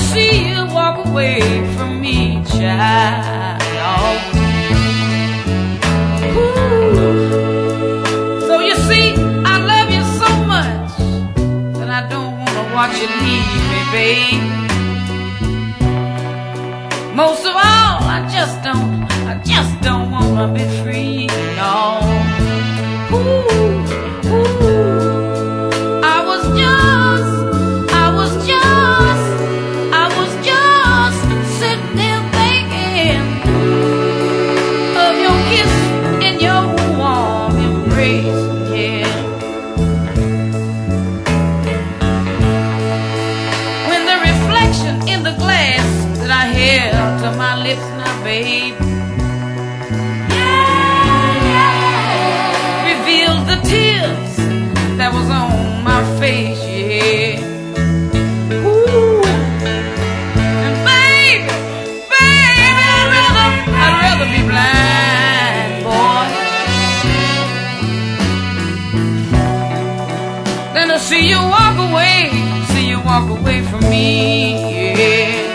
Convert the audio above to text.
see you walk away from me, child. Ooh. So you see, I love you so much that I don't want to watch you leave me, babe. Most of all, I just don't want to be free, no. Ooh, ooh. I was just sitting there thinking of your kiss and your warm embrace, yeah. When the reflection in the glass that I held to my lips now, babe, revealed the tears that was on my face, yeah. Ooh. And baby, I'd rather be blind, boy, than to see you walk away from me, yeah.